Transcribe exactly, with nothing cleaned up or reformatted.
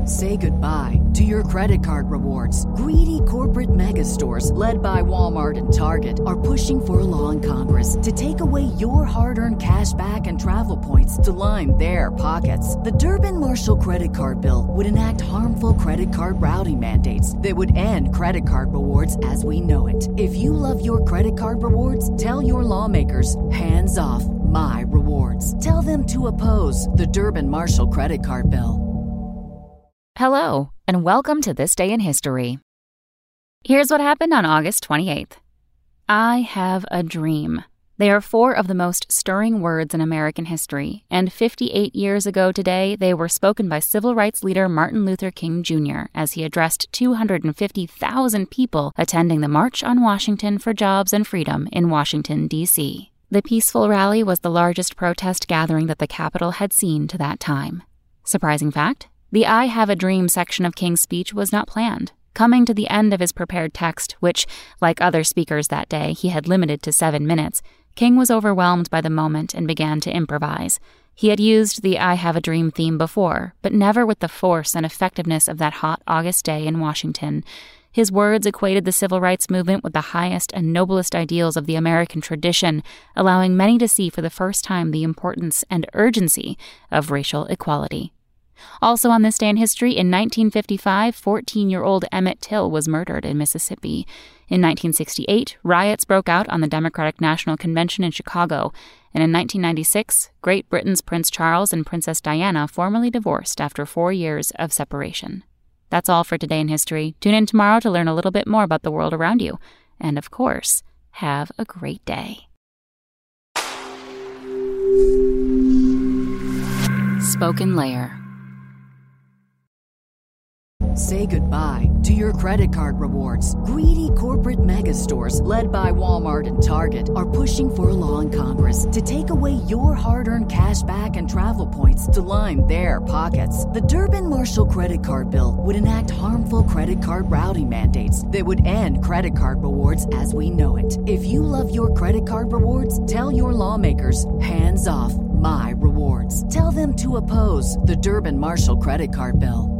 Say goodbye to your credit card rewards. Greedy corporate mega stores, led by Walmart and Target, are pushing for a law in Congress to take away your hard-earned cash back and travel points to line their pockets. The Durbin-Marshall credit card bill would enact harmful credit card routing mandates that would end credit card rewards as we know it. If you love your credit card rewards, tell your lawmakers, hands off my rewards. Tell them to oppose the Durbin-Marshall credit card bill. Hello, and welcome to This Day in History. Here's what happened on August twenty-eighth. I have a dream. They are four of the most stirring words in American history, and fifty-eight years ago today, they were spoken by civil rights leader Martin Luther King Junior as he addressed two hundred fifty thousand people attending the March on Washington for Jobs and Freedom in Washington, D C The peaceful rally was the largest protest gathering that the Capitol had seen to that time. Surprising fact? The I Have a Dream section of King's speech was not planned. Coming to the end of his prepared text, which, like other speakers that day, he had limited to seven minutes, King was overwhelmed by the moment and began to improvise. He had used the I Have a Dream theme before, but never with the force and effectiveness of that hot August day in Washington. His words equated the civil rights movement with the highest and noblest ideals of the American tradition, allowing many to see for the first time the importance and urgency of racial equality. Also on this day in history, in nineteen fifty-five, fourteen-year-old Emmett Till was murdered in Mississippi. In nineteen sixty-eight, riots broke out on the Democratic National Convention in Chicago. And in nineteen ninety-six, Great Britain's Prince Charles and Princess Diana formally divorced after four years of separation. That's all for today in history. Tune in tomorrow to learn a little bit more about the world around you. And of course, have a great day. Spoken Layer. Say goodbye to your credit card rewards. Greedy corporate mega stores, led by Walmart and Target, are pushing for a law in Congress to take away your hard-earned cash back and travel points to line their pockets. The Durbin-Marshall credit card bill would enact harmful credit card routing mandates that would end credit card rewards as we know it. If you love your credit card rewards, tell your lawmakers, hands off my rewards. Tell them to oppose the Durbin-Marshall credit card bill.